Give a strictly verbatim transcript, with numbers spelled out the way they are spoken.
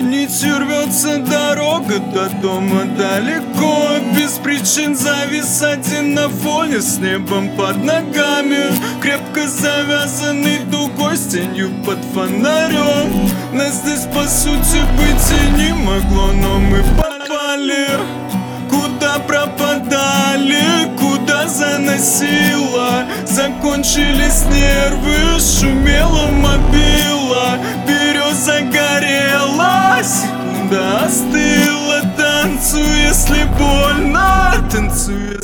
Нитью рвется дорога до дома далеко. Без причин завис один на фоне с небом под ногами, крепко завязанный дугой с тенью под фонарем. Нас здесь по сути быть и не могло, но мы попали. Куда пропадали, куда заносило. Закончились нервы, шумела мобила. Береза горела, секунда остыла. Танцуй, если больно, танцуй,